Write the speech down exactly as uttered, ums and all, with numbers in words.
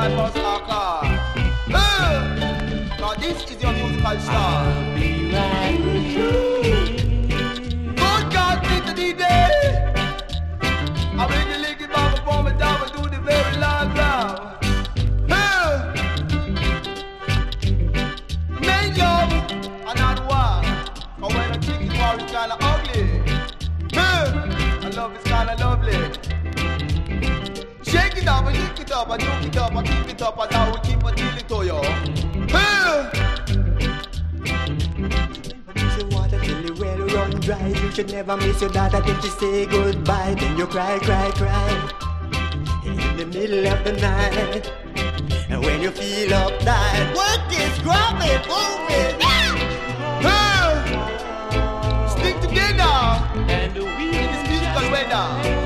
my boss car. Now this is your musical star. I'll be right with you. Good God, Mister D J. I bring the liquid bottle for me down and do the very long round. Make love and not war. Cause when a chicken war is kinda ugly. And love is kinda lovely. Shake it up and lick it up and juke it up and keep it up and I will keep on dealing to you. You water till the well run dry. You should never miss your daughter till she say goodbye. Then you cry, cry, cry in the middle of the night. And when you feel uptight, work is grubbing, moving. Stick together And the in this musical weather.